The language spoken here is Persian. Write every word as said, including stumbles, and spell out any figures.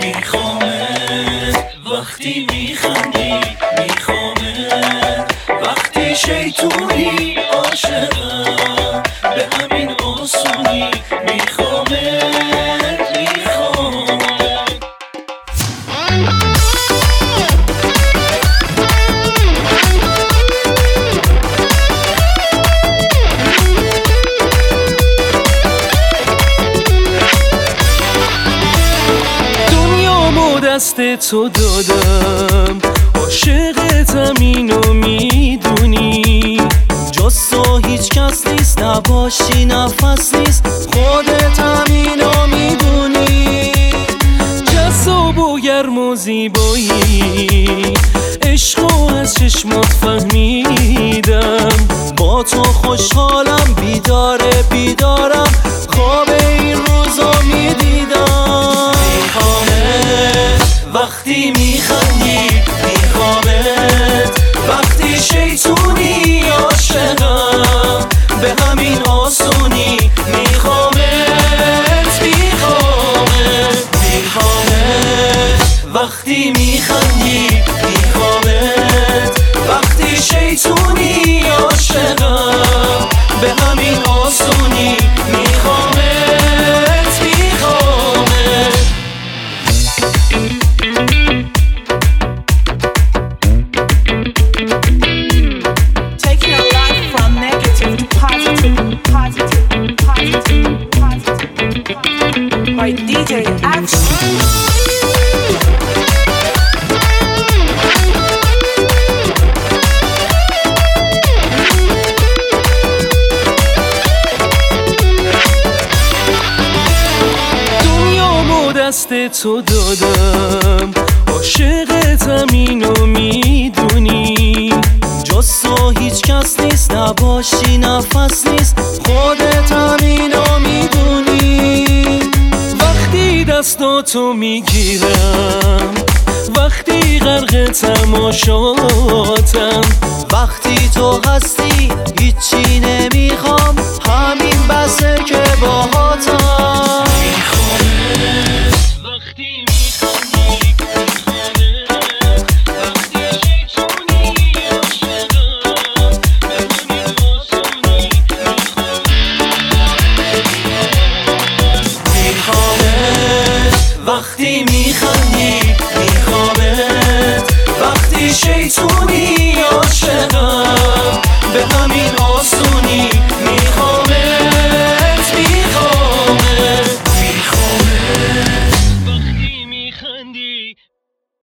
میخوامت وقتی میخندی، میخوامت وقتی شیطونی، عاشقم به همین آسونی. میخوامت میخوامت دست تو دادم، عاشقتم اینو میدونی. جز تو هیچ کس نیست، نباشی نفس نیست، خودتم اینو میدونی. جذاب و گرم و زیبایی، عشقو از چشمات فهمیدم. با تو خوشحالم، بیداره بیدارم، خواب این روزا میدیدم. وقتی میخندی، میخوامت وقتی شیطونی، عاشقم به همین آسونی. میخوامت میخوامت میخوامت وقتی میخندی، میخوامت وقتی شیطونی، عاشقم به همین آسونی. میخوامت by دی جی Action. دنیامو دست تو دادم، عاشقتم اینو میدونی. جز تو هیچ کس نیست، نباشی نفس نیست، خودتم اینو میدونی. وقتی دستاتو میگیرم، وقتی غرق تماشاتم، وقتی تو هستی هیچی نمیخوام،